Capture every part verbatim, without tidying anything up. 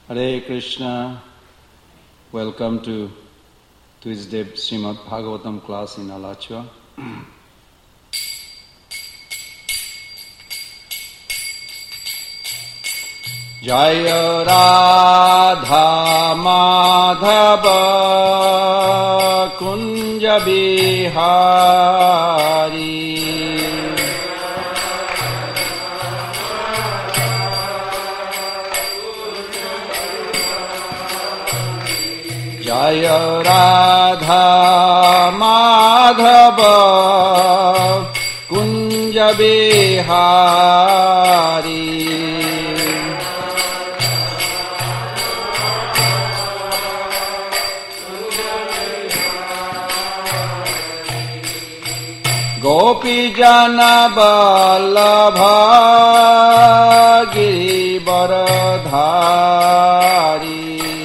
Hare Krishna. Welcome to Tuesday Srimad Bhagavatam class in Alachua. Jaya Radha Madhava Kunja Bihari Jaya Radha Madhava Kunja Bihari Gopi Jana Vallabha Girivaradhari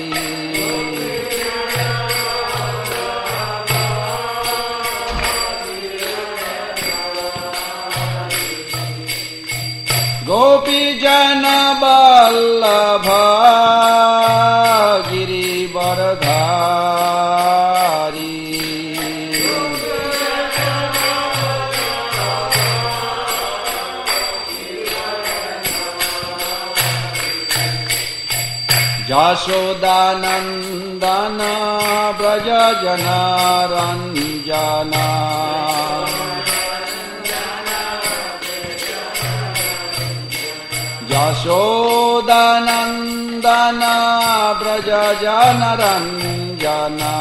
Gopi Jana Vallabha Girivaradhari Jashodanandana Braja Jana Ranjana Jashodanandana Braja Jana Ranjana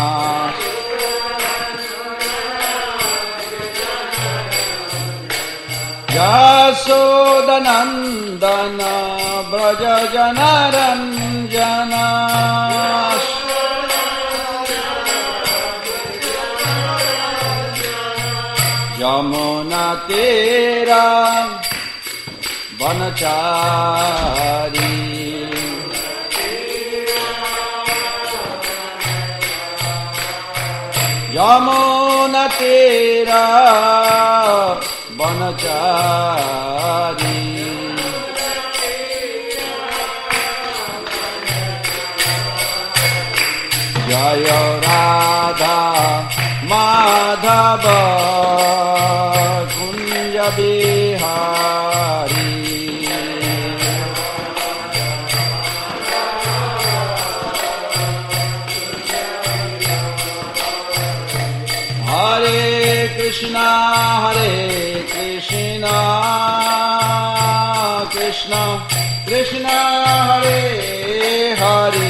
Jashodanandana Braja Jana Ranjana Yamuna Tera Vanachari Yamuna Tera Vanachari Jaya Radha Madhava Kunja Bihari Hare Krishna Hare Krishna Krishna Krishna Hare Hare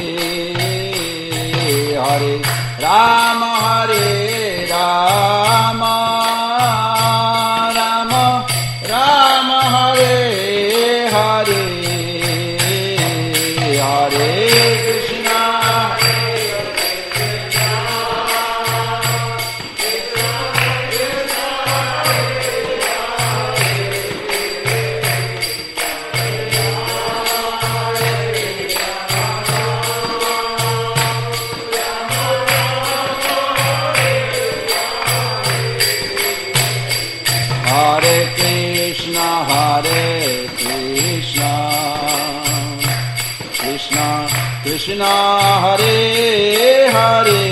Hare Rama Hare Rama Rama Rama Hare Hare Hare Krishna Hare Krishna, Hare Krishna, Krishna, Krishna, Hare Hare,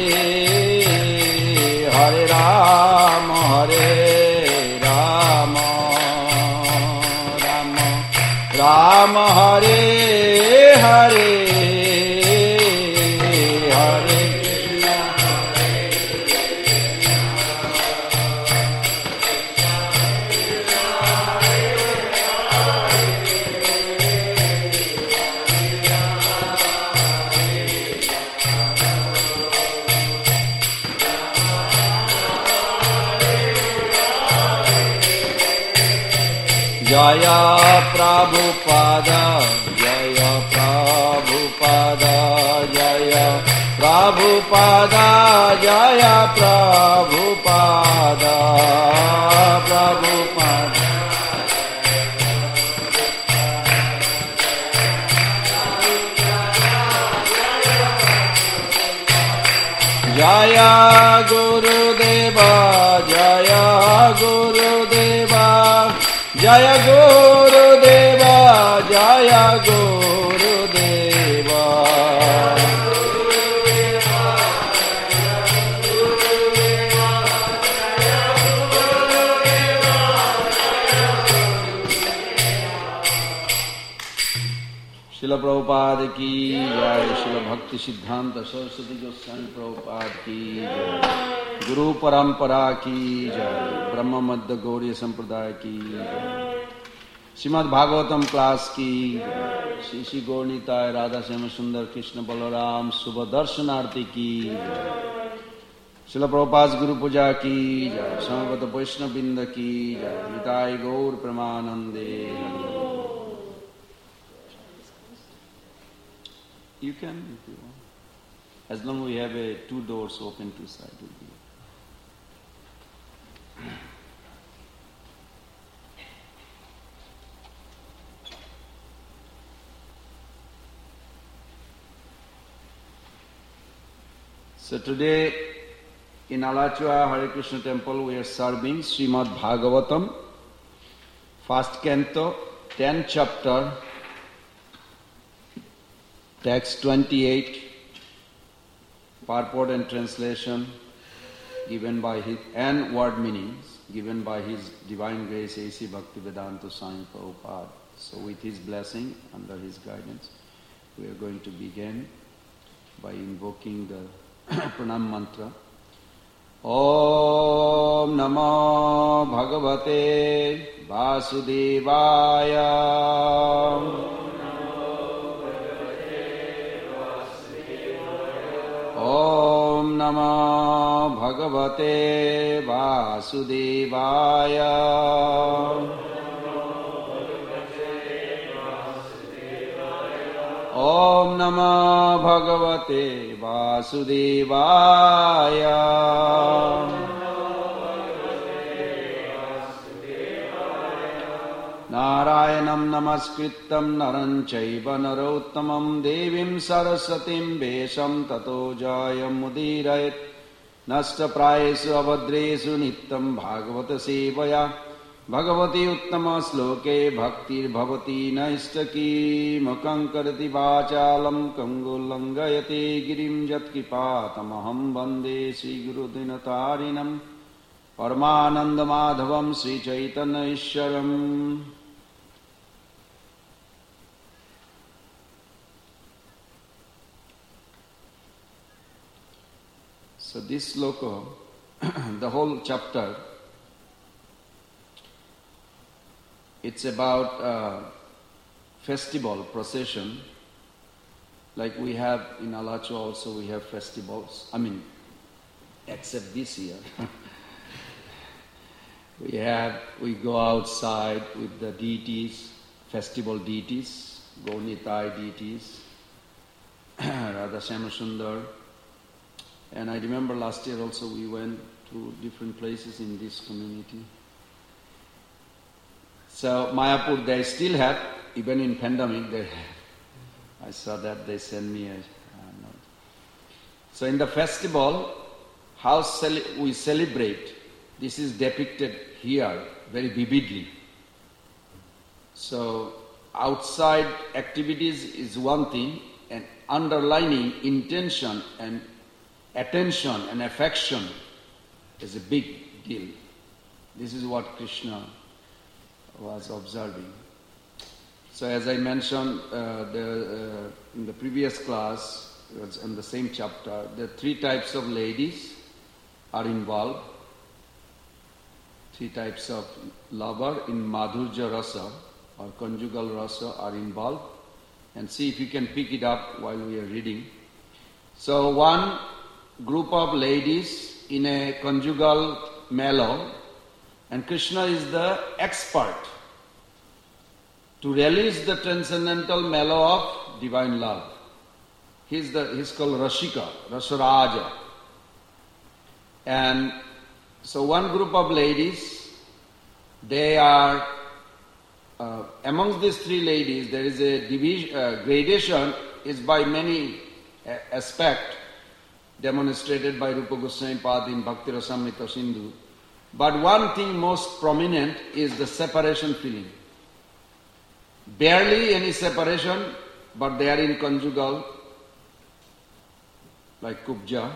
Hare Rama, Hare Rama, Rama, Rama, Hare Hare, Hare Krishna, Jaya Prabhupada, Jaya Prabhupada, Jaya Prabhupada, Jaya Prabhupada, Prabhupada. Jaya Gurudeva, Jaya Gurudeva, Jaya Gurudeva, Jaya Gurudeva. Srila Prabhupada ki jai, Srila Bhakti Siddhanta Saraswati Goswami Prabhupada ki jai, Guru Parampara ki jai, Brahma Madhya Gauriya Sampradaya ki jai, Srimad Bhagavatam class ki jai, Shri Shri Gaurnitai Radha Shyama Sundar Krishna Balaram Subha Darshanarti ki jai, Srila Prabhupada's Guru Puja ki jai, Samavata Vaishnava Binda ki jai, Nitai Gaur Pramanande. You can if you want. As long as we have a two doors open to side will be. So today in Alachua Hare Krishna temple we are serving Srimad Bhagavatam, first canto, tenth chapter, text twenty-eight, purport and translation given by his, and word meanings given by His Divine Grace A C Bhaktivedanta Swami Prabhupada. So with his blessing, under his guidance, we are going to begin by invoking the pranam mantra. Om Namo Bhagavate Vasudevaya. Om Namo Bhagavate Vasudevaya. Om Namo Bhagavate Vasudevaya. Narayanam namaskritam naram chaiva narottamam devim saraswatim vesam tato jayam mudirayat nasta prayesu abhadresu nittam bhagavata sevaya bhagavati uttama sloke bhaktir bhavati naistaki makam karati vachalam kangulangayate girim jatkipatamaham vande Sri Guru Dinatarinam Paramananda Madhavam Sri Chaitanya Ishwaram. So this sloka, the whole chapter, it's about uh, festival, procession. Like we have in Alachua also we have festivals. I mean, except this year. we have, we go outside with the deities, festival deities, Gaurnitai deities, Radha Shyama Sundar. And I remember last year also we went to different places in this community. So Mayapur they still have, even in pandemic they have. I saw that they sent me a uh, note. So in the festival, how cele- we celebrate, this is depicted here very vividly. So outside activities is one thing, and underlining intention and attention and affection is a big deal. This is what Krishna was observing. So as I mentioned uh, the, uh, in the previous class, it was in the same chapter, the three types of ladies are involved. Three types of lover in Madhurja Rasa or conjugal rasa are involved. And see if you can pick it up while we are reading. So one group of ladies in a conjugal mellow, and Krishna is the expert to release the transcendental mellow of divine love. He's the he's called Rashika, Rasaraja. And so one group of ladies, they are uh, amongst these three ladies there is a division, uh, gradation is by many uh, aspects demonstrated by Rupa Goswami Pad in Bhakti Rasamrita Sindhu. But one thing most prominent is the separation feeling. Barely any separation, but they are in conjugal, like Kubja.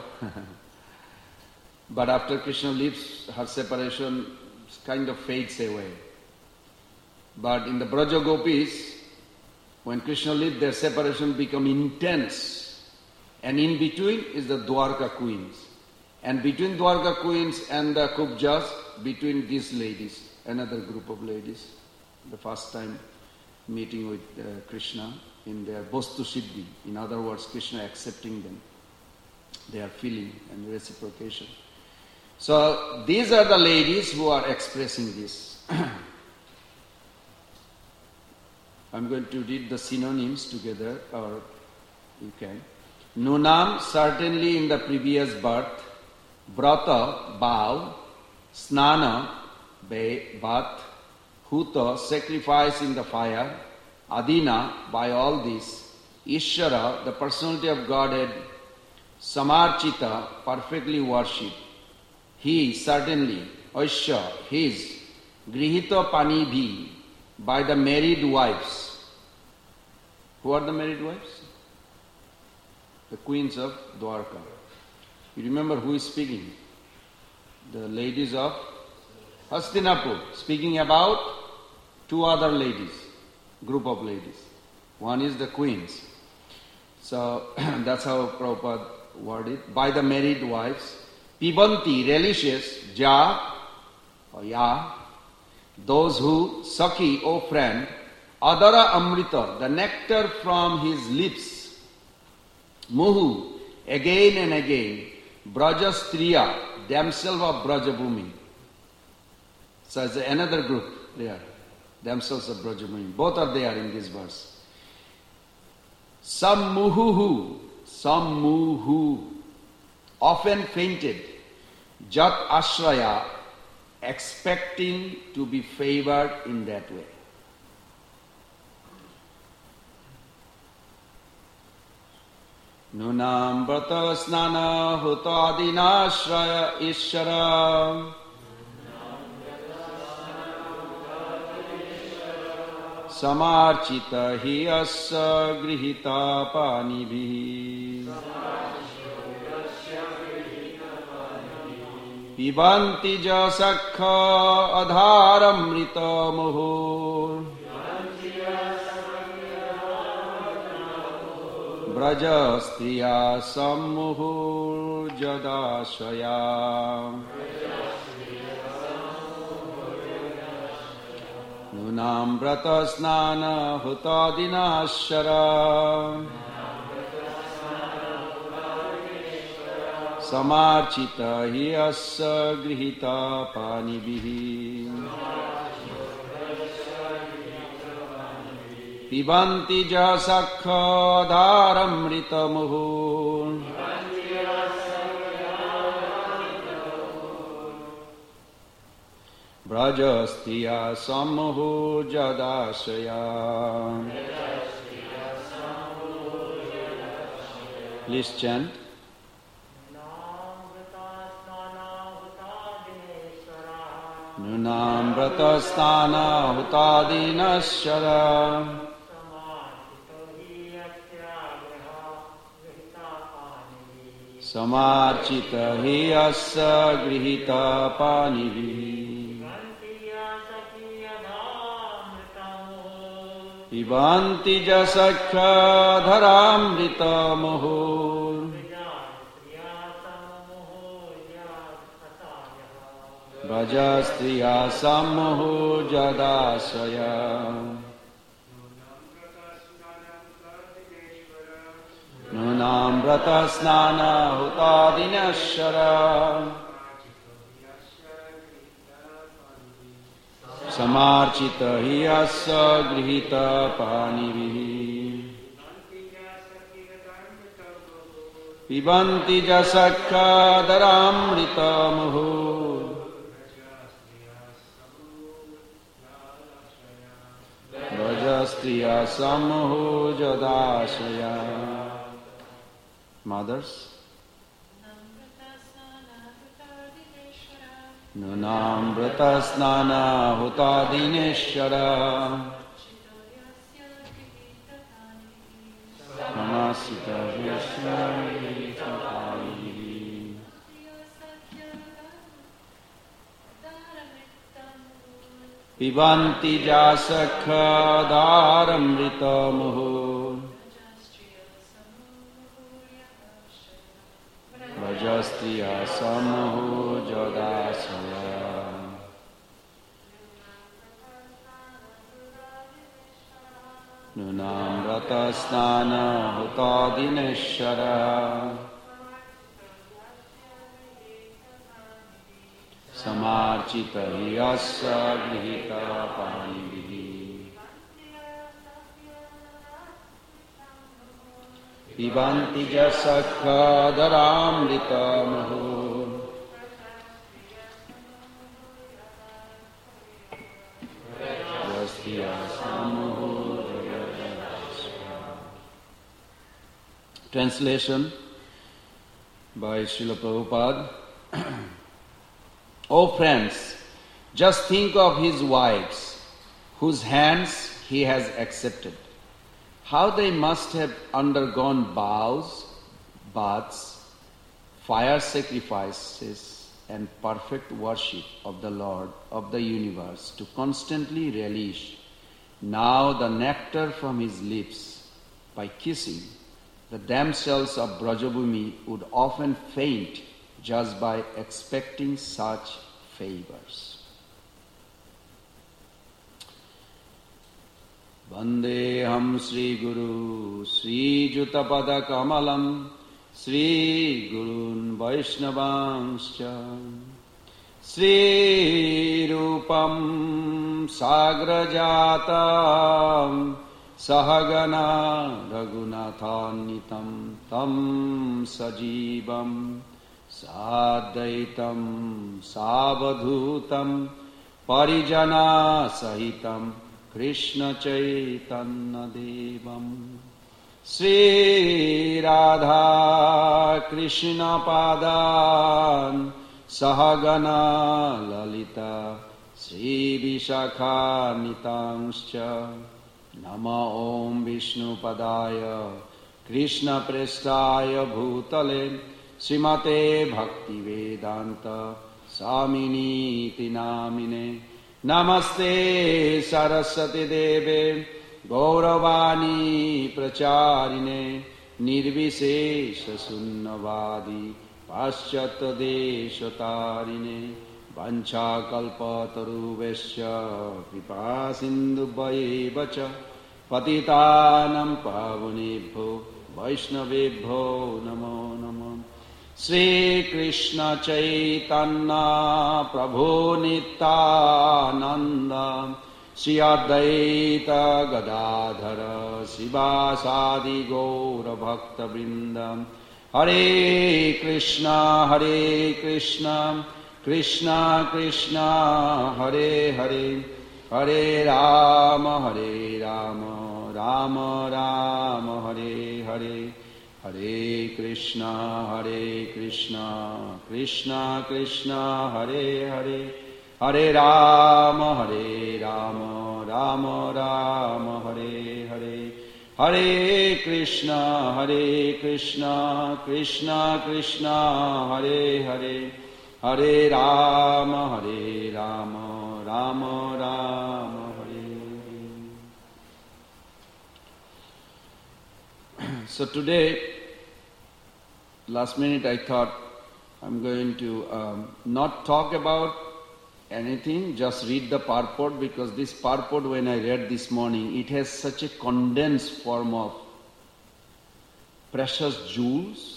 But after Krishna leaves, her separation kind of fades away. But in the Braja Gopis, When Krishna lived, their separation become intense. And in between is the Dwarka queens. And between Dwarka queens and the Kubjas, between these ladies, another group of ladies, the first time meeting with uh, Krishna in their Bostu Siddhi. In other words, Krishna accepting them. They are feeling and reciprocation. So these are the ladies who are expressing this. I'm going to read the synonyms together, or you can. Nunam, certainly in the previous birth. Brata, vow. Snana, bath. Huta, sacrifice in the fire. Adina, by all this. Ishvara, the personality of Godhead. Samarchita, perfectly worshipped. He, certainly. Aisha, his. Grihita Panibhi, by the married wives. Who are the married wives? The queens of Dwarka. You remember who is speaking? The ladies of Hastinapur, speaking about two other ladies, group of ladies. One is the queens. So that's how Prabhupada worded it. By the married wives. Pibanti, religious, ja, or ya, those who, Sakhi, O friend, Adara Amrita, the nectar from his lips, Muhu, again and again, Brajastriya, damsel of Brajabhumi. So it's another group there, damsels of Brajabhumi. Both are there in this verse. Sammuhu, Sammuhu, often fainted, Jat Ashraya, expecting to be favored in that way. Nunam brata snana hutadina ashraya ishara samarchita hi asa grihita panibhi Pibanti jasakha adharamrita muhur Brajastriya sammuhur jadashaya Nunam brata snana hutadina ashara Samarchita hi asa grihita panibhi Pibanti jasakha dharamrita muhur Brajastiya sammuhur jadashaya. Please chant. Nunam brata stana hutadinashara Samarchita hi asa grihita panibhi Pibanti jasakha dharamrita muhur Brajastriya sammuhu jadasaya Nunam brata snana hutadinashara Samarchita hi asa grihita panibhi Pibanti jasakha dharamrita muhur Brajastriya sammuhu jadashaya. Mothers. Nunam brata snana hutadineshara Namasita Vishwari Pibanti jasakha dharamritamuhu Rajastriya samuhu jadasaya Nunam ratasnana hutadineshara Samarchita yasa grihita panivihi Pibanti jasakha dharamritamuhu Rajastriya samuhu. Translation by Srila Prabhupada. O friends, just think of his wives, whose hands he has accepted. How they must have undergone vows, baths, fire sacrifices, and perfect worship of the Lord of the universe to constantly relish now the nectar from his lips by kissing. The damsels of Brajabhumi would often faint just by expecting such favors. Vandeham Sri Guru Sri Jutapada Kamalam Sri Gurun Vaishnavanscha Sri Rupam Sagrajatam Sahagana Raghunathannitam Tam Sajivam Sadaitam Savadhutam Parijana Sahitam Krishna Chaitanya Devam Sri Radha Krishna Padan Sahagana Lalita Sri Vishakha Nitanscha Nama Om Vishnu Padaya Krishna Prestaya Bhutale Srimate Bhakti Vedanta Samini Tinamine Namaste Saraswati Deve Gauravani Pracharine Nirvishesha Sunnavadi Paschata Deshatarine Vancha kalpataruvesya kripa sindubhaivacha patitanam pavunebhyo vaishnavebhyo namo namo Sri Krishna Chaitanya Prabhu Nityananda Sri Advaita Gadadhara Sivasadi Gaura Bhakta Vrindam Hare Krishna Hare Krishna Krishna Krishna Hare Hare Hare Rama Hare Rama Rama Rama Hare Hare Hare Krishna Hare Krishna Krishna Krishna Hare Hare Hare Rama Hare Rama Rama Rama Hare Hare Hare Krishna Hare Krishna Krishna Krishna Hare Hare Hare Rama, Hare Rama, Rama Rama, Hare. So today, last minute I thought I'm going to um, not talk about anything, just read the purport, because this purport, when I read this morning, it has such a condensed form of precious jewels.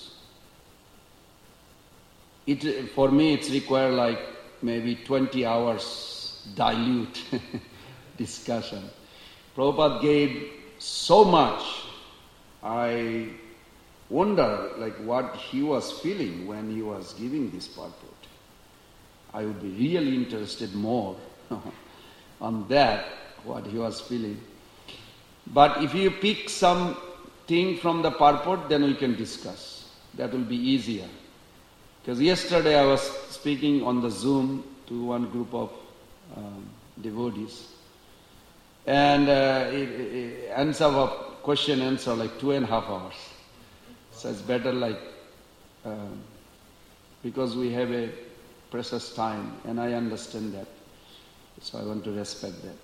It, for me, it's required like maybe twenty hours dilute discussion. Prabhupada gave so much. I wonder like what he was feeling when he was giving this purport. I would be really interested more on that, what he was feeling. But if you pick something from the purport, then we can discuss. That will be easier. Because yesterday I was speaking on the Zoom to one group of um, devotees, and uh, it, it answer a question answer like two and a half hours. So it's better like um, because we have a precious time, and I understand that. So I want to respect that.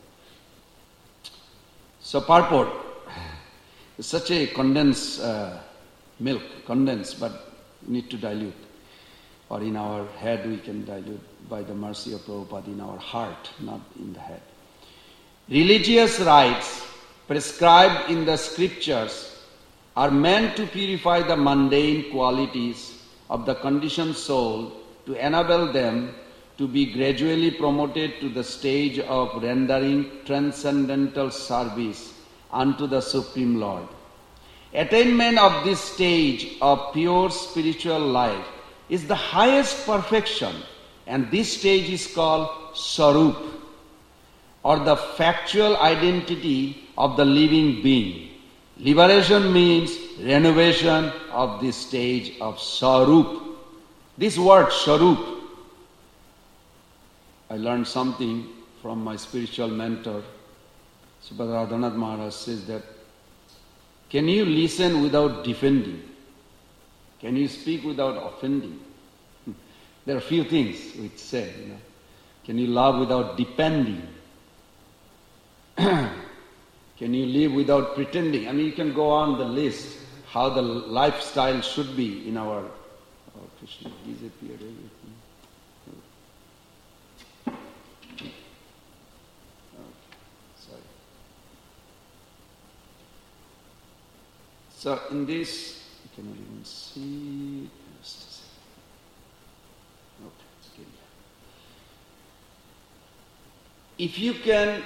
So purport is such a condensed uh, milk, condensed, but we need to dilute. Or in our head we can dilute by the mercy of Prabhupada in our heart, not in the head. Religious rites prescribed in the scriptures are meant to purify the mundane qualities of the conditioned soul to enable them to be gradually promoted to the stage of rendering transcendental service unto the Supreme Lord. Attainment of this stage of pure spiritual life is the highest perfection, and this stage is called Sarup, or the factual identity of the living being. Liberation means renovation of this stage of Sarup. This word Sarup, I learned something from my spiritual mentor. Subhadra Radhanath Maharaj says that, can you listen without defending? Can you speak without offending? There are a few things which say, you know. Can you love without depending? Can you live without pretending? I mean, you can go on the list how the lifestyle should be in our... Oh, Krishna disappeared everything. So in this, you cannot even see. Just a second. Okay, okay. If you can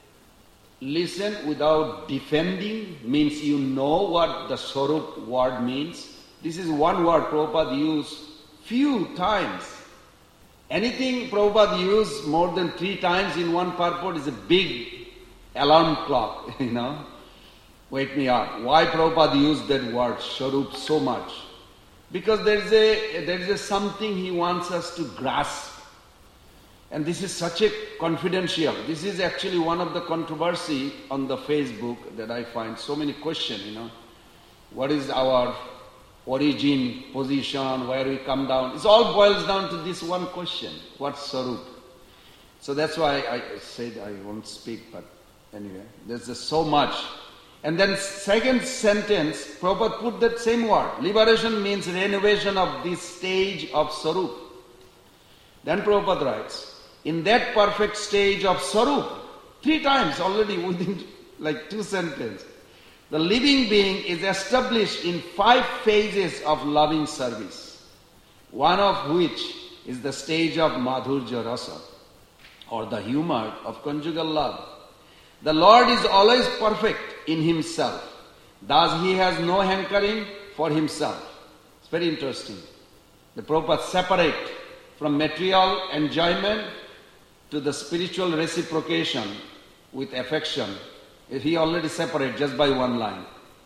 listen without defending, means you know what the Sarup word means. This is one word Prabhupada used few times. Anything Prabhupada used more than three times in one purport is a big alarm clock, you know. Wake me up. Why Prabhupada used that word, Sarup, so much? Because there is a there is a something he wants us to grasp. And this is such a confidential. This is actually one of the controversy on the Facebook that I find so many questions, you know. What is our origin, position, where we come down? It all boils down to this one question. What's Sarup? So that's why I said I won't speak, but anyway, there's just so much. And then second sentence, Prabhupada put that same word. Liberation means renovation of this stage of Sarup. Then Prabhupada writes, in that perfect stage of Sarup, three times already within like two sentences, the living being is established in five phases of loving service, one of which is the stage of Madhurya Rasa, or the humor of conjugal love. The Lord is always perfect in Himself. Thus He has no hankering for Himself. It's very interesting. The Prabhupada separate from material enjoyment to the spiritual reciprocation with affection. He already separate just by one line.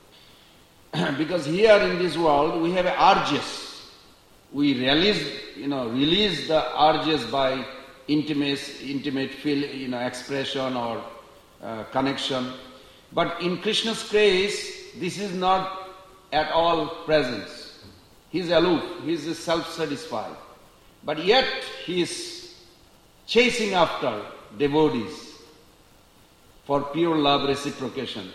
Because here in this world we have urges. We release, you know, release the urges by intimate, intimate feel, you know, expression or Uh, connection. But in Krishna's case, this is not at all present. He is aloof, he is self-satisfied. But yet he is chasing after devotees for pure love reciprocation.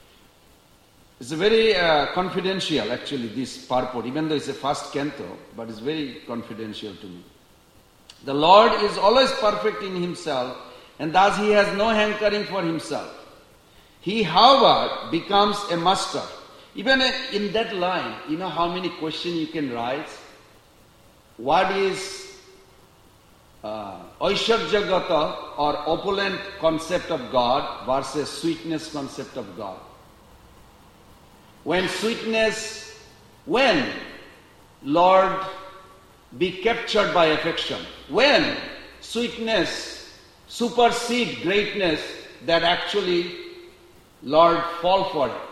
It's a very uh, confidential actually, this purport, even though it's a first canto, but it's very confidential to me. The Lord is always perfect in Himself, and thus He has no hankering for Himself. He, however, becomes a master. Even in that line, you know how many questions you can write? What is uh, Aishwarjagata or opulent concept of God versus sweetness concept of God? When sweetness, when Lord be captured by affection? When sweetness supersede greatness, that actually Lord fall for it.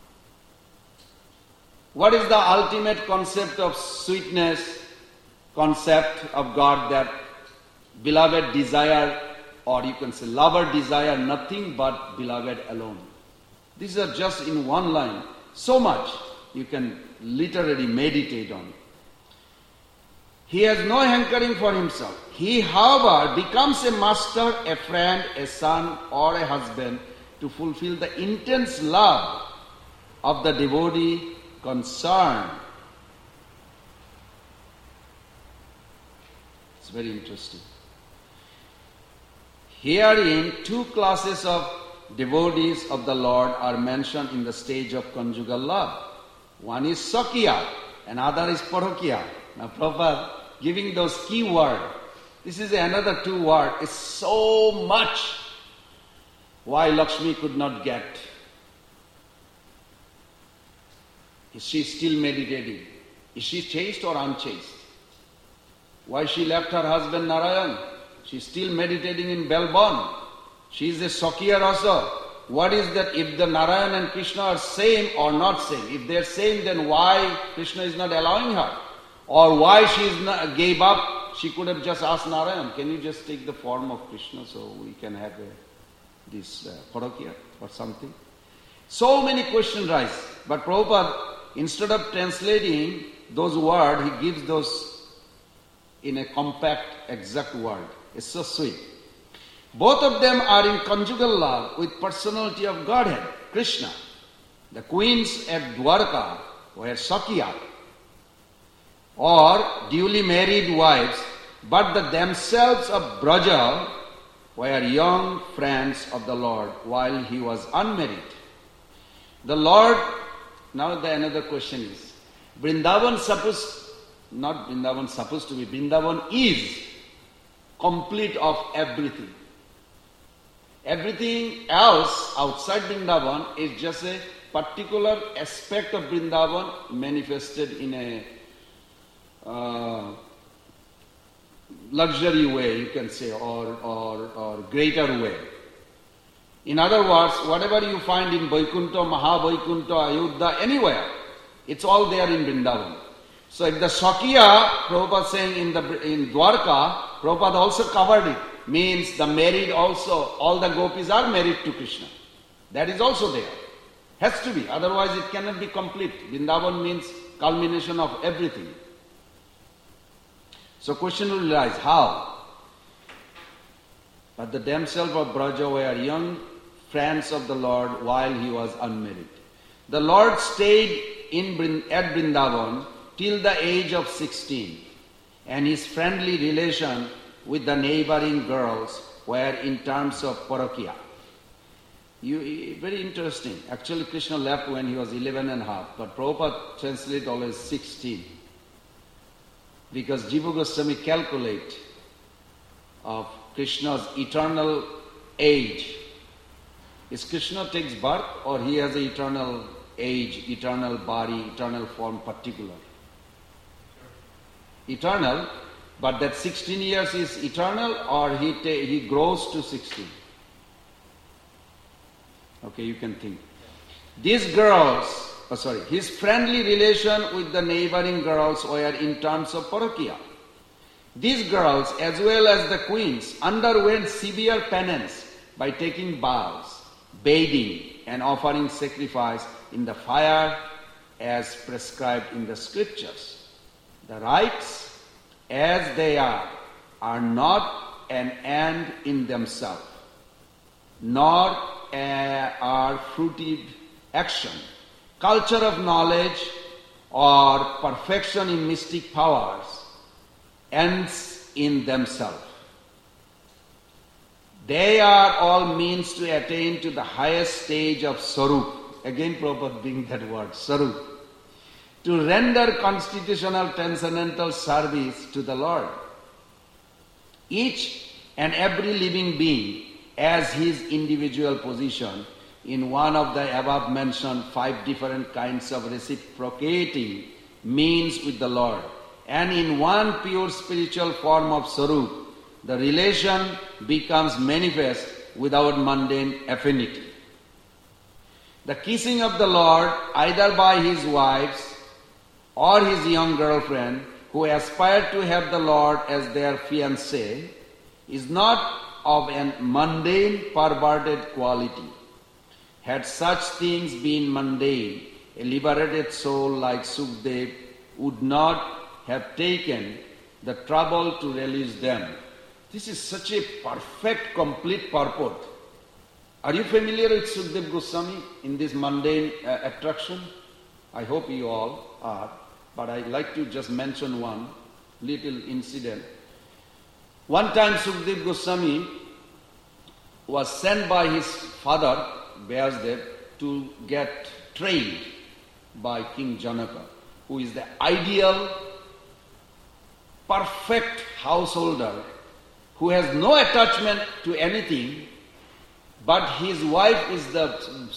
What is the ultimate concept of sweetness, concept of God, that beloved desire, or you can say lover desire nothing but beloved alone? These are just in one line. So much you can literally meditate on. He has no hankering for himself. He, however, becomes a master, a friend, a son, or a husband to fulfill the intense love of the devotee concerned. It's very interesting. Herein, two classes of devotees of the Lord are mentioned in the stage of conjugal love. One is Sakya, and other is Parokya. Now, Prabhupada giving those key words. This is another two words. It's so much why Lakshmi could not get. Is she still meditating? Is she chaste or unchaste? Why she left her husband Narayan? She's still meditating in Belbon. She is a Sakya Rasa. What is that? If the Narayan and Krishna are same or not same? If they're same, then why Krishna is not allowing her? Or why she is not, gave up? She could have just asked Narayan, can you just take the form of Krishna so we can have a, this uh, Parokya or something? So many questions rise. But Prabhupada, instead of translating those words, he gives those in a compact, exact word. It's so sweet. Both of them are in conjugal love with personality of Godhead, Krishna. The queens at Dwarka were Sakya, or duly married wives, but the themselves of Braja were young friends of the Lord while he was unmarried. The Lord, now the another question is, Vrindavan supposed, not Vrindavan supposed to be, Vrindavan is complete of everything. Everything else outside Vrindavan is just a particular aspect of Vrindavan manifested in a uh, luxury way, you can say, or, or, or greater way. In other words, whatever you find in Vaikuntha, Mahavaikuntha, Ayodhya, anywhere, it's all there in Vrindavan. So if the Sakya, Prabhupada saying in the in Dwarka, Prabhupada also covered it. Means the married also, all the gopis are married to Krishna. That is also there. Has to be, otherwise it cannot be complete. Vrindavan means culmination of everything. So question will arise, how? But the themselves of Braja were young friends of the Lord while he was unmarried. The Lord stayed in at Vrindavan till the age of sixteen, and his friendly relation with the neighboring girls were in terms of Parokya. You, very interesting. Actually, Krishna left when he was eleven and a half, but Prabhupada translates always sixteen. Because Jiva Goswami calculate of Krishna's eternal age. Is Krishna takes birth or he has an eternal age, eternal body, eternal form particular? Eternal, but that sixteen years is eternal or he ta- he grows to sixteen? Okay, you can think. These girls, oh sorry, his friendly relation with the neighboring girls were in terms of Parokya. These girls, as well as the queens, underwent severe penance by taking vows, bathing, and offering sacrifice in the fire as prescribed in the scriptures. The rites, as they are, are not an end in themselves, nor a, are fruited action. Culture of knowledge or perfection in mystic powers ends in themselves. They are all means to attain to the highest stage of Sarup. Again Prabhupada brings that word, Sarup. To render constitutional transcendental service to the Lord. Each and every living being as his individual position in one of the above mentioned five different kinds of reciprocating means with the Lord. And in one pure spiritual form of Sarup, the relation becomes manifest without mundane affinity. The kissing of the Lord, either by his wives or his young girlfriend, who aspire to have the Lord as their fiancé, is not of an mundane, perverted quality. Had such things been mundane, a liberated soul like Sukdev would not have taken the trouble to release them. This is such a perfect, complete purport. Are you familiar with Sukadeva Goswami in this mundane uh, attraction? I hope you all are, but I'd like to just mention one little incident. One time Sukadeva Goswami was sent by his father, Vyasdev, to get trained by King Janaka, who is the ideal, perfect householder who has no attachment to anything, but his wife is the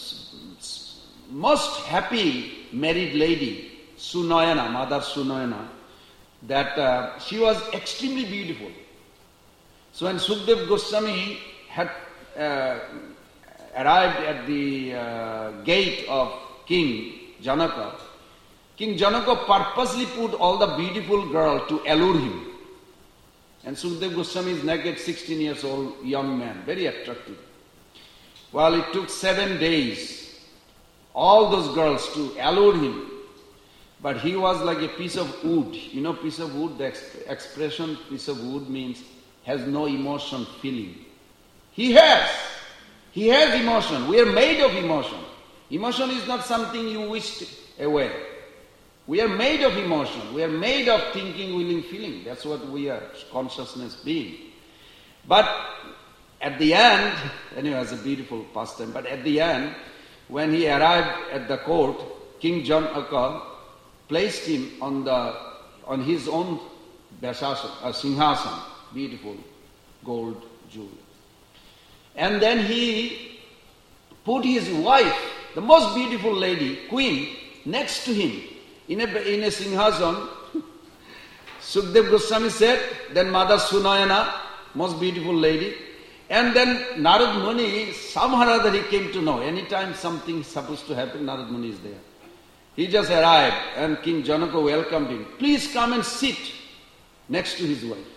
most happy married lady, Sunayana, Mother Sunayana, that uh, she was extremely beautiful. So when Sukadeva Goswami had uh, arrived at the uh, gate of King Janaka, King Janaka purposely put all the beautiful girls to allure him. And Sukadeva Goswami is naked, sixteen years old young man, very attractive. Well, it took seven days, all those girls to allure him. But he was like a piece of wood. You know, piece of wood, the exp- expression piece of wood means has no emotion, feeling. He has. He has emotion. We are made of emotion. Emotion is not something you wished away. We are made of emotion. We are made of thinking, willing, feeling. That's what we are, consciousness being. But at the end, anyway, it's a beautiful pastime, but at the end, when he arrived at the court, King Janaka placed him on the on his own Vyasasana, uh, Singhasana, beautiful gold jewel. And then he put his wife, the most beautiful lady, queen, next to him in a, in a Singhasana. Sukadeva Goswami said, then Mother Sunayana, most beautiful lady. And then Narad Muni, somehow or other he came to know, anytime something is supposed to happen, Narad Muni is there. He just arrived and King Janaka welcomed him. Please come and sit next to his wife.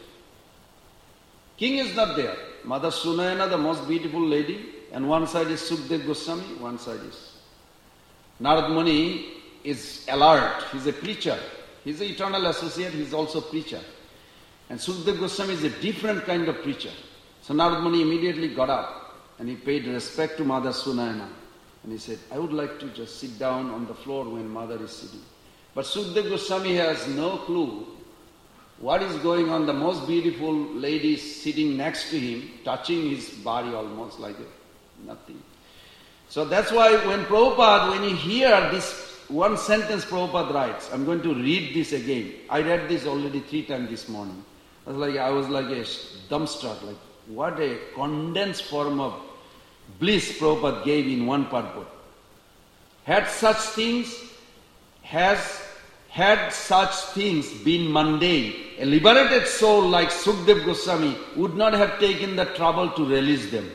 King is not there. Mother Sunayana, the most beautiful lady, and one side is Sukadeva Goswami, one side is. Narad Muni is alert. He's a preacher. He's an eternal associate, he's also a preacher. And Sukadeva Goswami is a different kind of preacher. So Narad Muni immediately got up and he paid respect to Mother Sunayana. And he said, I would like to just sit down on the floor when Mother is sitting. But Sukadeva Goswami has no clue what is going on. The most beautiful lady is sitting next to him, touching his body almost like a, nothing. So that's why when Prabhupada, when you hear this one sentence Prabhupada writes, I'm going to read this again. I read this already three times this morning. I was like, I was like a dumbstruck, like what a condensed form of bliss Prabhupada gave in one purport. Had such things, has had such things been mundane, a liberated soul like Sukadeva Goswami would not have taken the trouble to release them.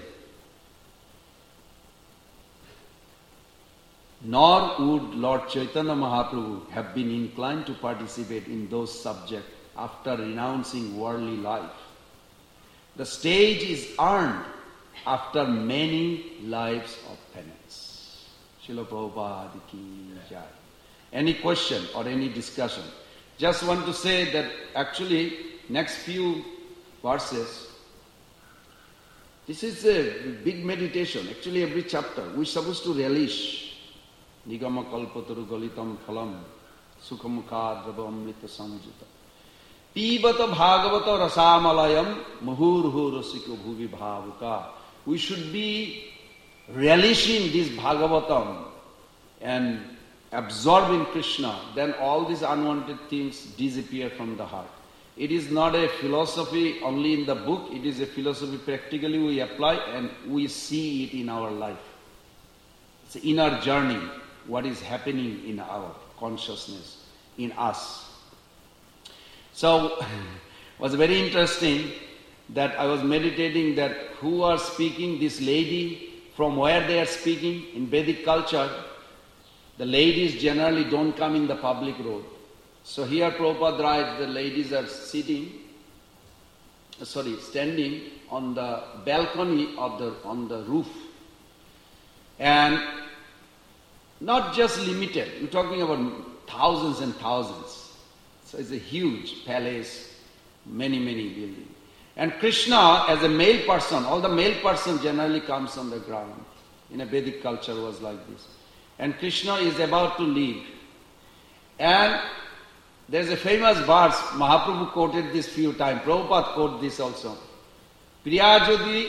Nor would Lord Chaitanya Mahaprabhu have been inclined to participate in those subjects after renouncing worldly life. The stage is earned after many lives of penance. Srila Prabhupada ki jai. Any question or any discussion? Just want to say that actually next few verses, this is a big meditation. Actually every chapter, we're supposed to relish. Nigama kalpataru galitam phalam sukhamukha drava amrita samjita pibata bhagavata rasamalayam muhurhu rasiko bhuvi bhavuka. We should be relishing this Bhagavatam and absorbing Krishna, then all these unwanted things disappear from the heart. It is not a philosophy only in the book, it is a philosophy practically we apply and we see it in our life. It's an inner journey, what is happening in our consciousness, in us. So, it was very interesting that I was meditating that who are speaking, this lady, from where they are speaking. In Vedic culture, the ladies generally don't come in the public road. So here Prabhupada writes, the ladies are sitting, sorry, standing on the balcony of the, on the roof. And not just limited, we're talking about thousands and thousands. So it's a huge palace Many, many buildings. And Krishna, as a male person, all the male person generally comes on the ground. In a Vedic culture was like this. And Krishna is about to leave. And there's a famous verse, Mahaprabhu quoted this few times, Prabhupada quoted this also. Priya jodi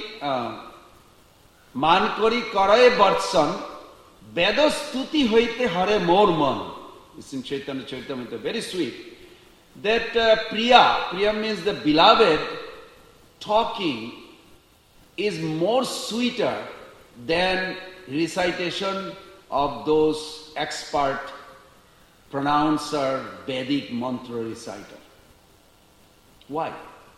man kori karaye barsan, Vedo stuti hoite hare mor man. It's in Chaitanya Charitamrita, very sweet. That uh, Priya, Priya means the beloved, talking is more sweeter than recitation of those expert pronouncer, Vedic mantra reciter. Why?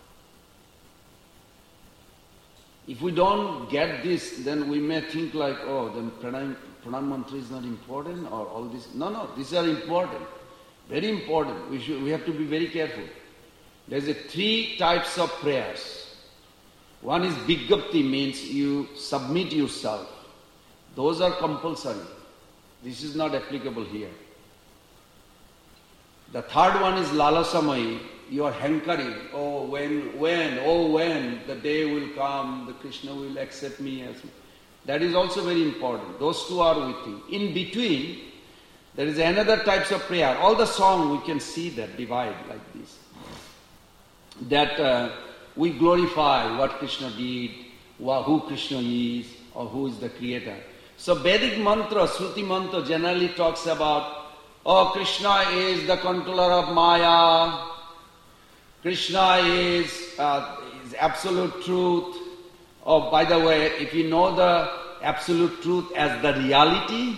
If we don't get this, then we may think like, oh, then pranam, pranam mantra is not important, or all this. No, no, these are important. Very important. We should, we have to be very careful. There's a three types of prayers. One is Vigyapti, means you submit yourself. Those are compulsory. This is not applicable here. The third one is Lalasamai. You are hankering. Oh, when, when, oh, when the day will come, the Krishna will accept me as. That is also very important. Those two are with you. In between, there is another types of prayer. All the song we can see that divide like this. That uh, we glorify what Krishna did, who Krishna is, or who is the creator. So Vedic mantra, Shruti mantra generally talks about, oh, Krishna is the controller of Maya. Krishna is, uh, is absolute truth. Oh, by the way, if you know the absolute truth as the reality,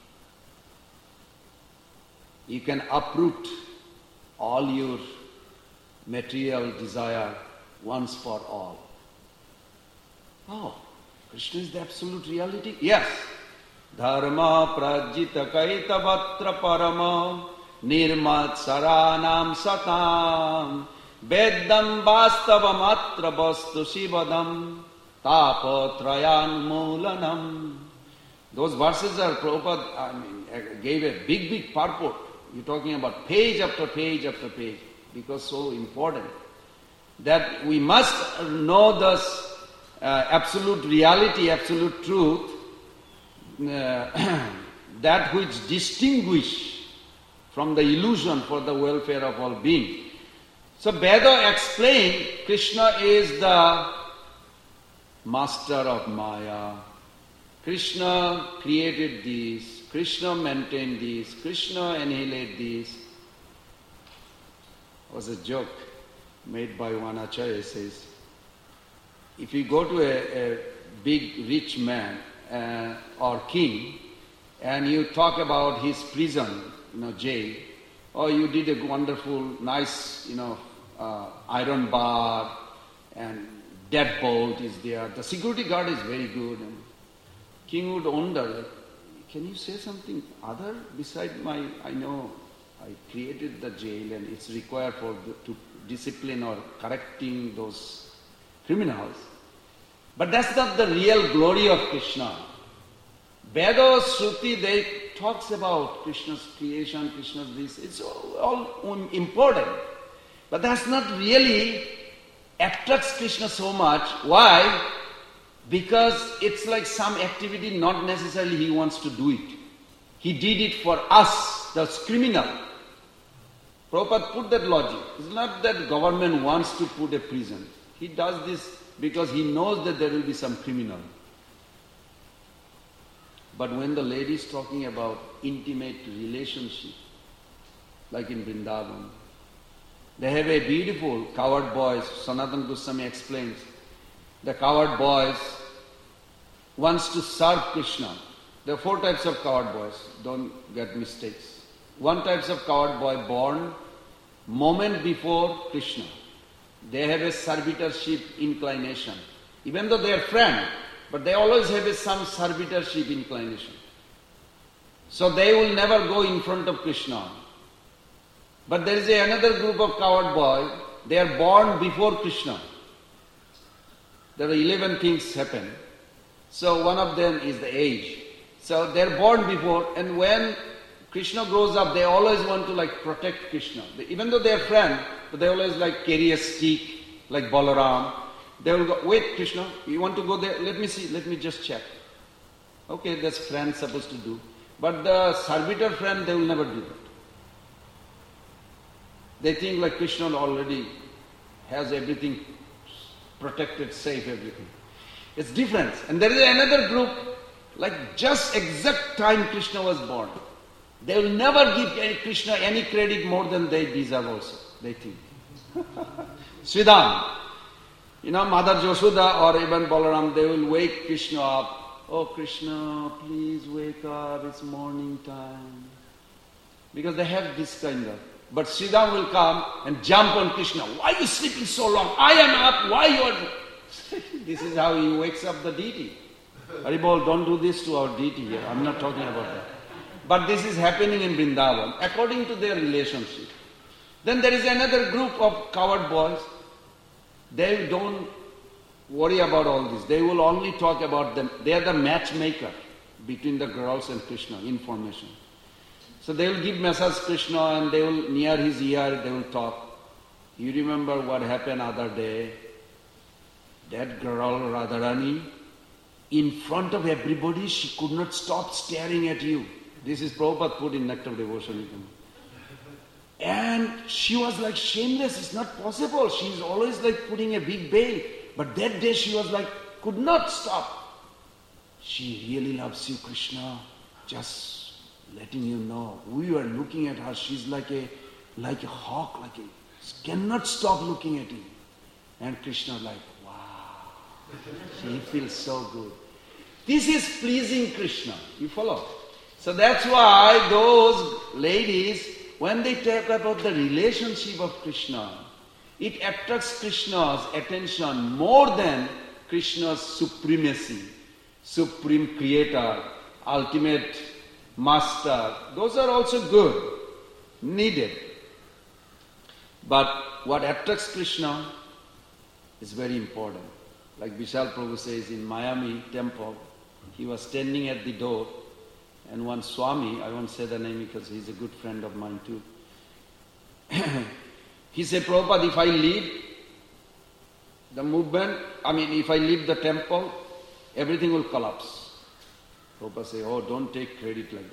you can uproot all your material desire once for all. Oh, Krishna is the absolute reality? Yes. Dharma prajita kaitavatra parama nirmat saranam satam Veddam vastavam atra vastu shivadam tapatrayan mulanam. Those verses are, Prabhupada I mean, gave a big, big purport. You're talking about page after page after page, because so important. That we must know this uh, absolute reality, absolute truth, uh, that which distinguish from the illusion for the welfare of all beings. So Veda explained Krishna is the master of Maya. Krishna created this, Krishna maintained this, Krishna annihilated this. It was a joke made by one Acharya. Says, if you go to a, a big rich man uh, or king and you talk about his prison, you know, jail, or you did a wonderful, nice, you know, uh, iron bar and deadbolt is there, the security guard is very good, and king would wonder, like, can you say something other beside my, I know I created the jail and it's required for the, to discipline or correcting those criminals. But that's not the real glory of Krishna. Veda, Shruti, they talks about Krishna's creation, Krishna's this, it's all, all important. But that's not really attracts Krishna so much. Why? Because it's like some activity not necessarily he wants to do it. He did it for us, the criminal. Prabhupada put that logic. It's not that government wants to put a prison. He does this because he knows that there will be some criminal. But when the lady is talking about intimate relationship, like in Vrindavan, they have a beautiful cowherd boys. Sanatana Goswami explains, the cowherd boys wants to serve Krishna. There are four types of cowherd boys, don't get mistakes. One type of cowherd boy born moment before Krishna. They have a servitorship inclination. Even though they are friends, but they always have a, some servitorship inclination. So they will never go in front of Krishna. But there is a, another group of cowherd boys, they are born before Krishna. There are eleven things happen. So one of them is the age. So they are born before, and when Krishna grows up, they always want to like protect Krishna. They, even though they are friends, but they always like carry a stick, like Balaram. They will go, wait Krishna, you want to go there? Let me see, let me just check. Okay, that's friend supposed to do. But the servitor friend, they will never do that. They think like Krishna already has everything protected, safe, everything. It's different. And there is another group, like just exact time Krishna was born. They will never give any Krishna any credit more than they deserve also, they think. Sridham, you know, Mother Yashoda or even Balaram, they will wake Krishna up. Oh Krishna, please wake up, it's morning time. Because they have this kind of. But Sridham will come and jump on Krishna. Why are you sleeping so long? I am up, why you are... This is how he wakes up the deity. Haribol, don't do this to our deity here. I'm not talking about that. But this is happening in Vrindavan according to their relationship. Then there is another group of coward boys. They don't worry about all this. They will only talk about them. They are the matchmaker between the girls and Krishna, information. So they will give message Krishna and they will, near his ear, they will talk. You remember what happened other day? That girl, Radharani, in front of everybody, she could not stop staring at you. This is Prabhupada put in Nectar of Devotion. And she was like shameless, it's not possible. She's always like putting a big veil. But that day she was like, could not stop. She really loves you, Krishna. Just letting you know. We were looking at her, she's like a like a hawk, like a, cannot stop looking at you. And Krishna like, wow. She feels so good. This is pleasing Krishna. You follow? So that's why those ladies, when they talk about the relationship of Krishna, it attracts Krishna's attention more than Krishna's supremacy, supreme creator, ultimate master. Those are also good, needed. But what attracts Krishna is very important. Like Vishal Prabhu says in Miami temple, he was standing at the door and one Swami, I won't say the name because he's a good friend of mine too. He said, Prabhupada, if I leave the movement, I mean if I leave the temple, everything will collapse. Prabhupada said, oh, don't take credit like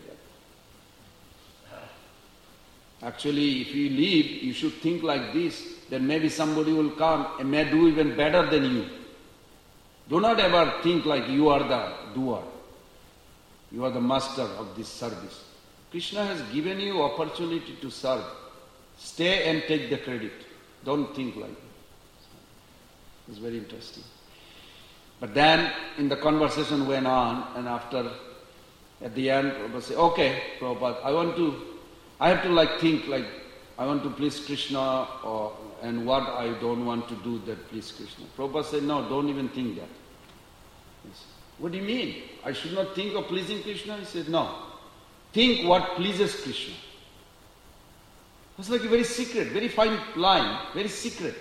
that. Actually, if you leave, you should think like this, then maybe somebody will come and may do even better than you. Do not ever think like you are the doer. You are the master of this service. Krishna has given you opportunity to serve. Stay and take the credit. Don't think like that. It's very interesting. But then, in the conversation went on, and after, at the end, Prabhupada said, okay, Prabhupada, I want to, I have to like think like, I want to please Krishna, or, and what I don't want to do that please Krishna. Prabhupada said, no, don't even think that. Yes. What do you mean? I should not think of pleasing Krishna? He said, no. Think what pleases Krishna. It's like a very secret, very fine line, very secret.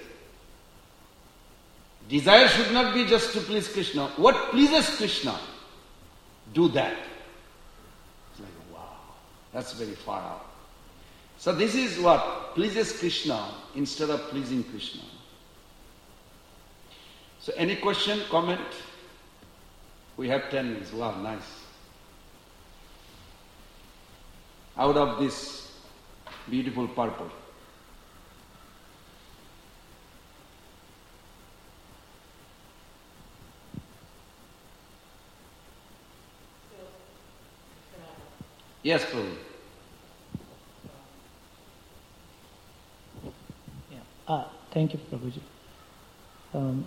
Desire should not be just to please Krishna. What pleases Krishna, do that. It's like, wow, that's very far out. So this is what pleases Krishna instead of pleasing Krishna. So any question, comment? We have ten minutes. Wow, nice. Out of this beautiful purple. Yes, Prabhu. Yeah. Ah, thank you, Prabhuji. Um,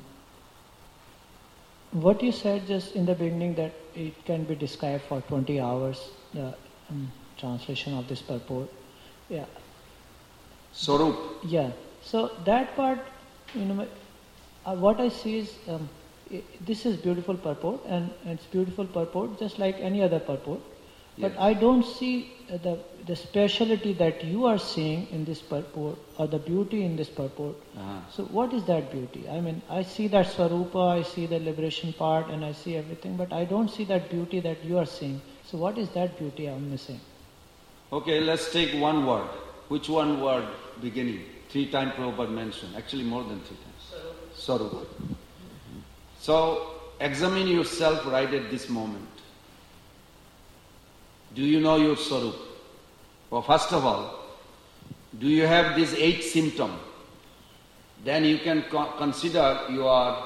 what you said just in the beginning that it can be described for twenty hours, the um, translation of this purport. Yeah. Swarup. Yeah. So that part, you know, uh, what I see is um, I, this is beautiful purport, and, and it's beautiful purport just like any other purport. But Yes. I don't see the the speciality that you are seeing in this purport or the beauty in this purport. Uh-huh. So what is that beauty? I mean, I see that Swarupa, I see the liberation part, and I see everything, but I don't see that beauty that you are seeing. So what is that beauty I'm missing? Okay, let's take one word. Which one word beginning? Three times Prabhupada mentioned. Actually more than three times. Sarup. So, examine yourself right at this moment. Do you know your Sarup? Well, first of all, do you have these eight symptoms? Then you can co- consider your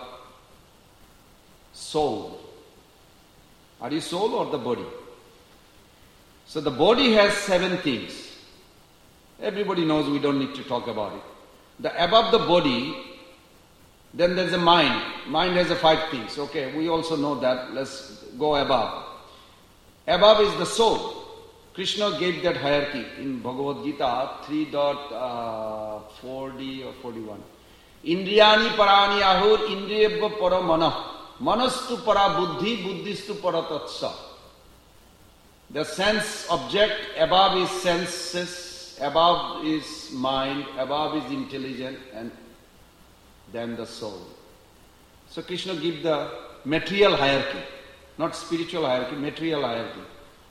soul. Are you soul or the body? So the body has seven things. Everybody knows, we don't need to talk about it. The above the body, then there's a mind. Mind has a five things. Okay, we also know that. Let's go above. Above is the soul. Krishna gave that hierarchy in Bhagavad Gita three point forty or forty-one. Indriyani parani ahur indriyabha para mana. Manastu para buddhi, buddhistu para tatsa. The sense object, above is senses, above is mind, above is intelligence, and then the soul. So Krishna gives the material hierarchy, not spiritual hierarchy, material hierarchy.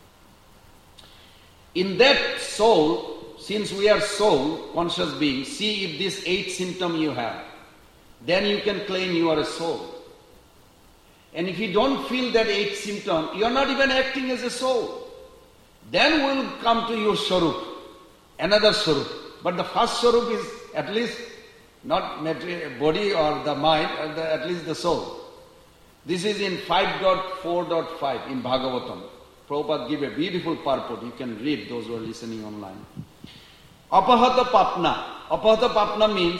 In that soul, since we are soul, conscious beings, see if this eight symptom you have, then you can claim you are a soul. And if you don't feel that eight symptom, you are not even acting as a soul. Then will come to your Swarup, another Swarup. But the first Swarup is at least not material, body or the mind, or the, at least the soul. This is in five point four point five in Bhagavatam. Prabhupada give a beautiful purport. You can read, those who are listening online. Apahata papna. Apahata papna means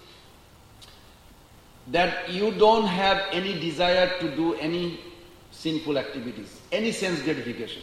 that you don't have any desire to do any sinful activities, any sense gratification.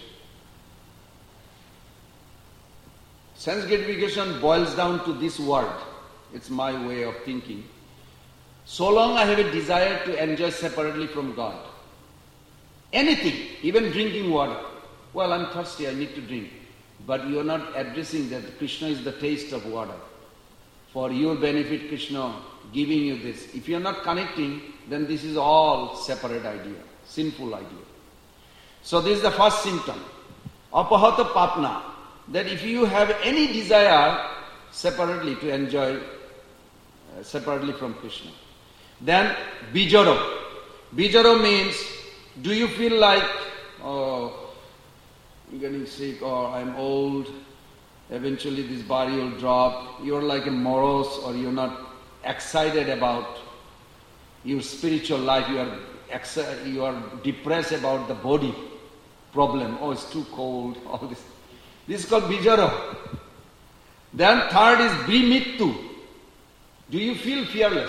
Sense gratification boils down to this word. It's my way of thinking. So long I have a desire to enjoy separately from God. Anything, even drinking water. Well, I'm thirsty, I need to drink. But you are not addressing that Krishna is the taste of water. For your benefit, Krishna giving you this. If you are not connecting, then this is all separate idea, sinful idea. So this is the first symptom. Apahata papna. That if you have any desire separately to enjoy, uh, separately from Krishna. Then bijaro. Bijaro means, do you feel like, oh, I'm getting sick, or I'm old, eventually this body will drop. You're like a morose, or you're not excited about your spiritual life. You are exci- you are depressed about the body problem. Oh, it's too cold, all this. This is called bijaro. Then third is brimittu. Do you feel fearless?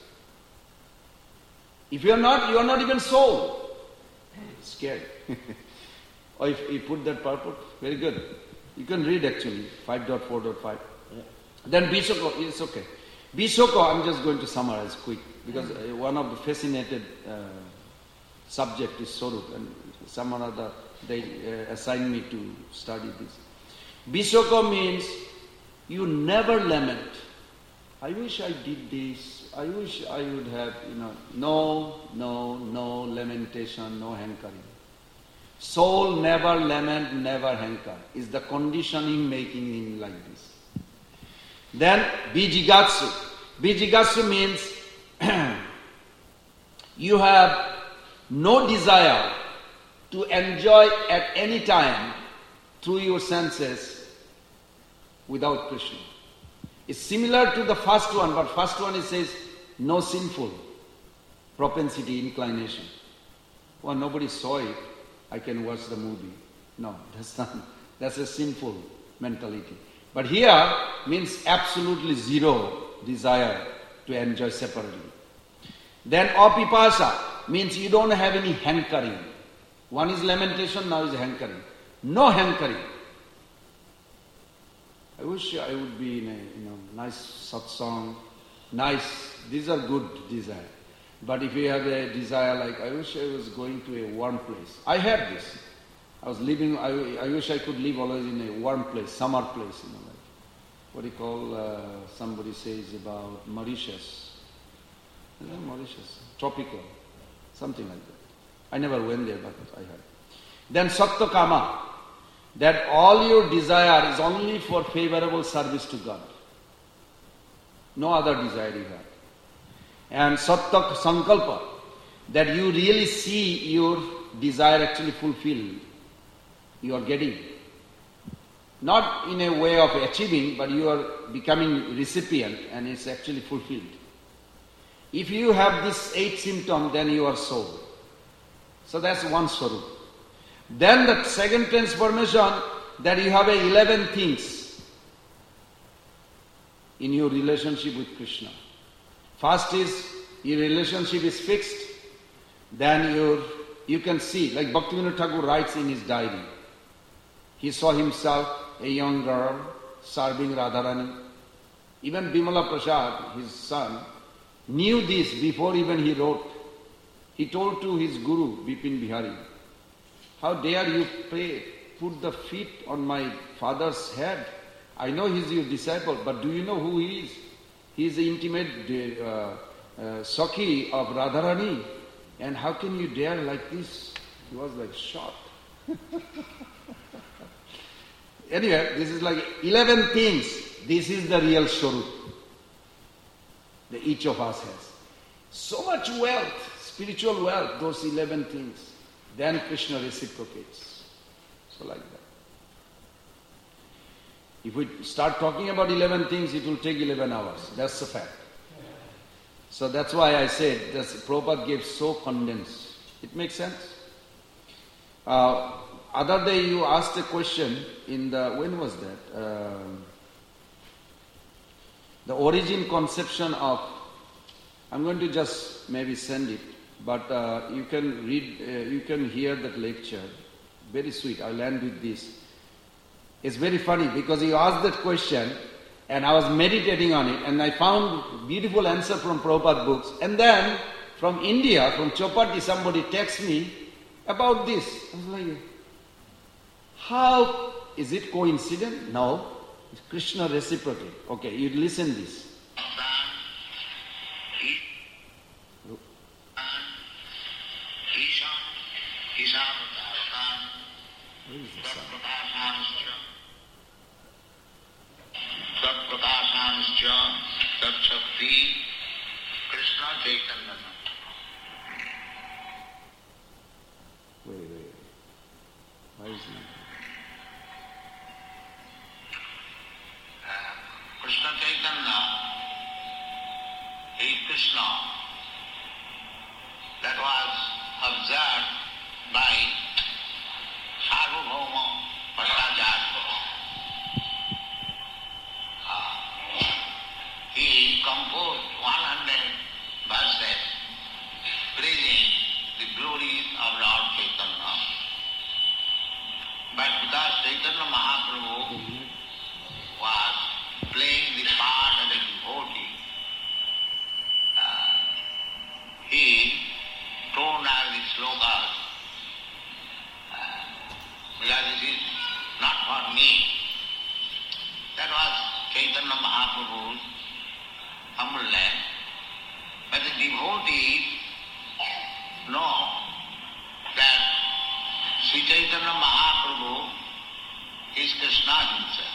If you are not, you are not even soul. Scared. Or if you put that purport, very good. You can read actually, five point four point five. Yeah. Then Bishoko, it's okay. Bishoko, I'm just going to summarize quick, because uh, one of the fascinated uh, subject is Swarup, and some other, they uh, assigned me to study this. Bishoko means you never lament. I wish I did this, I wish I would have, you know, no, no, no lamentation, no hankering. Soul never lament, never hanker. Is the conditioning making him like this. Then Bijigatsu. Bijigatsu means you have no desire to enjoy at any time through your senses without Krishna. It's similar to the first one, but first one it says no sinful propensity, inclination. Well, nobody saw it, I can watch the movie. No, that's not, that's a sinful mentality. But here means absolutely zero desire to enjoy separately. Then apipasa means you don't have any hankering. One is lamentation, now is hankering. No hankering. I wish I would be in a you know nice satsang, nice, these are good desire. But if you have a desire like, I wish I was going to a warm place. I had this. I was living, I, I wish I could live always in a warm place, summer place, you know, like what do you call, uh, somebody says about Mauritius. You know, Mauritius, tropical, something like that. I never went there, but I heard. Then Sattva Kama. that all your desire is only for favorable service to God. No other desire you have. And Sattak Sankalpa, that you really see your desire actually fulfilled. You are getting. Not in a way of achieving, but you are becoming recipient and it's actually fulfilled. If you have this eighth symptom, then you are soul. So that's one swarup. Then the second transformation, that you have a eleven things in your relationship with Krishna. First is, your relationship is fixed. Then you you can see, like Bhaktivinoda Thakur writes in his diary, he saw himself a young girl serving Radharani. Even Bimala Prasad, his son, knew this before even he wrote. He told to his guru, Bipin Bihari, how dare you pray, put the feet on my father's head. I know he is your disciple, but do you know who he is? He is the intimate uh, uh, Sakhi of Radharani. And how can you dare like this? He was like shocked. Anyway, this is like eleven things. This is the real Swarup that each of us has. So much wealth, spiritual wealth, those eleven things. Then Krishna reciprocates. So like that. If we start talking about eleven things, it will take eleven hours. That's the fact. So that's why I said that Prabhupada gave so condensed. It makes sense? Uh, other day you asked a question in the, when was that? Uh, the origin conception of, I'm going to just maybe send it, but uh, you can read, uh, you can hear that lecture. Very sweet. I'll end with this. It's very funny because you asked that question and I was meditating on it and I found beautiful answer from Prabhupada books. And then from India, from Chopati, somebody texts me about this. I was like, how is it coincident? No. It's Krishna reciprocate. Okay, you listen this. Where is the sound? Tatprakasanscha Tatshakti Krishna Chaitanya. Wait, wait, wait. Why is it? Uh, Krishna Chaitanya is Krishna. That was observed by Sarvabhauma Bhattacharya. He composed one hundred verses praising the glories of Lord Chaitanya. But because Chaitanya Mahaprabhu was playing the part of a devotee, uh, he toned out the slokas uh, because this is not for me. That was Chaitanya Mahaprabhu's humble land. But the devotees know that Sri Chaitanya Mahaprabhu is Krishna himself.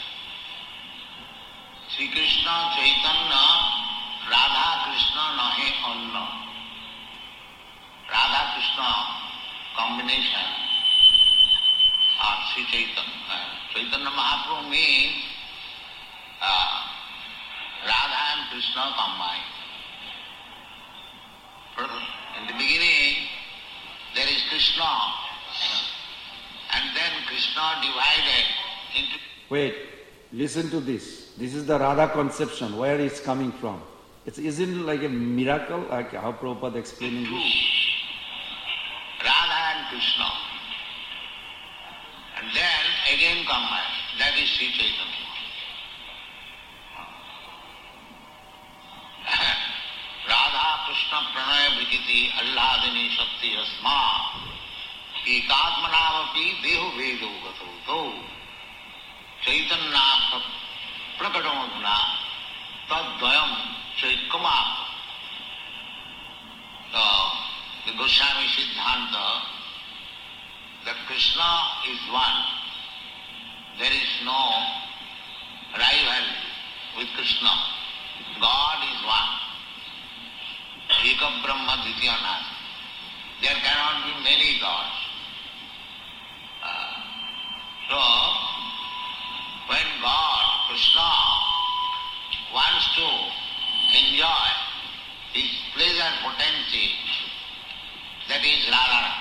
Sri Krishna Chaitanya Radha Krishna nahe anna. Radha Krishna combination of Sri Chaitanya. Chaitanya Mahaprabhu means uh, Radha and Krishna combined. In the beginning, there is Krishna, and then Krishna divided into... Wait, listen to this. This is the Radha conception, where it's coming from. It's, isn't it like a miracle, like how Prabhupada explaining this? Radha and Krishna. And then again combined. That is Sri Chaitanya. Radha Krishna Pranaya Vikiti Alladini Shakti Asma Ekatmanavapi Deho Vedo Gato Do Chaitanya Prakadamodhana Tadvayam Chaitkamā. So, the Goswami Siddhanta that Krishna is one there is no rival with Krishna. God is one. Eka Brahma Dvitiya Nasti. There cannot be many gods. Uh, so, when God, Krishna, wants to enjoy his pleasure potency, that is Radharani.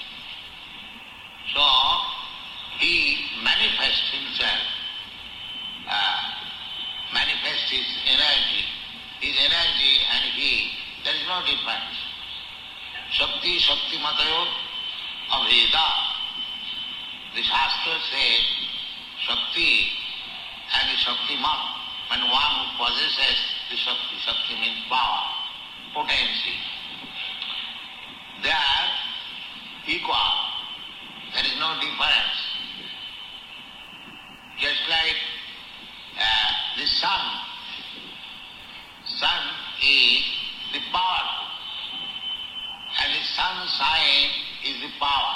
So, he manifests himself, uh, manifests his energy, his energy and he, there is no difference. Shakti, Shakti Matayo, Aveda. The Shastra says Shakti and the Shaktiman. When one who possesses the Shakti, Shakti means power, potency. They are equal. There is no difference. Just like uh, the sun. Sun is the power. And the sunshine is the power.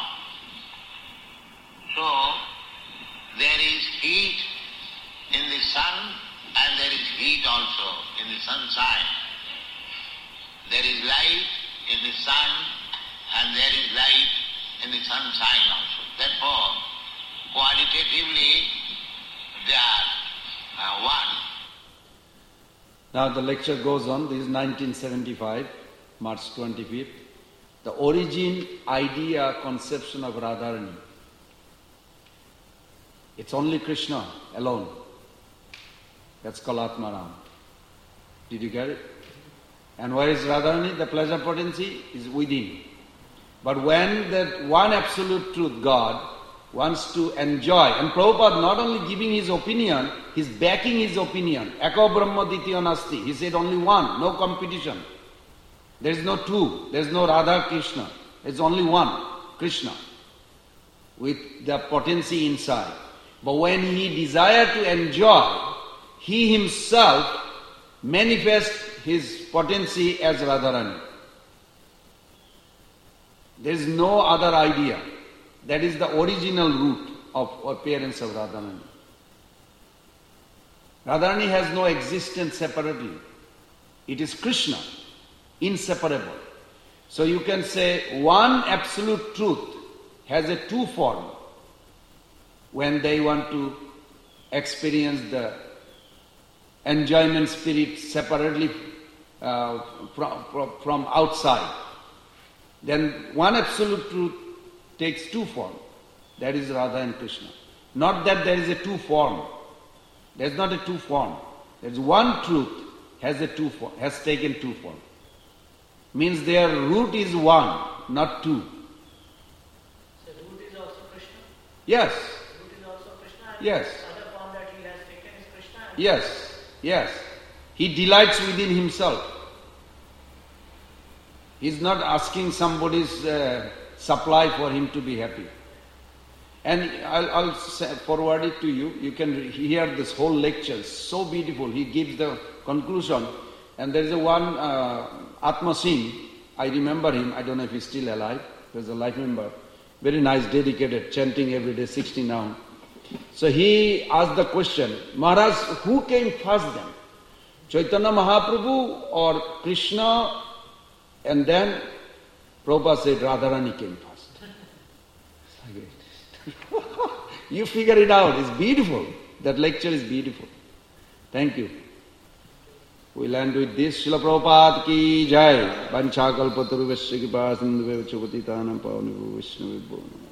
So, there is heat in the sun and there is heat also in the sunshine. There is light in the sun and there is light in the sunshine also. Therefore, qualitatively, they are uh, one. Now the lecture goes on. This is nineteen seventy-five, March twenty-fifth. The origin, idea, conception of Radharani. It's only Krishna alone. That's called Atmaram. Did you get it? And where is Radharani? The pleasure potency is within. But when that one absolute truth, God, wants to enjoy, and Prabhupada not only giving his opinion, he's backing his opinion. Eko Brahma Dvitiya Nasti. He said only one, no competition. There is no two, there is no Radha Krishna. It's only one, Krishna, with the potency inside. But when he desired to enjoy, he himself manifests his potency as Radharani. There is no other idea. That is the original root of appearance of Radharani. Radharani has no existence separately. It is Krishna, inseparable. So you can say one absolute truth has a two form when they want to experience the enjoyment spirit separately uh, from, from outside. Then one absolute truth takes two forms. That is Radha and Krishna. Not that there is a two form. There is not a two form. There is one truth has a two form, has taken two form. Means their root is one, not two. So root is also Krishna? Yes. Root is also Krishna? And Yes. The other form that he has taken is Krishna? Yes, yes. He delights within himself. He is not asking somebody's uh, supply for him to be happy. And I'll, I'll forward it to you. You can hear this whole lecture. So beautiful. He gives the conclusion. And there is a one uh, Atma Singh. I remember him. I don't know if he's still alive. There's a life member. Very nice, dedicated, chanting every day, sixty now. So he asked the question, Maharaj, who came first then? Chaitanya Mahaprabhu or Krishna? And then Prabhupada said Radharani came first. You figure it out. It's beautiful. That lecture is beautiful. Thank you. We'll end with this. Srila Prabhupada ki jai. Vanchakalpataruvasya kipa sindhu vechapatitanam pavanivu Vishnu vibhona.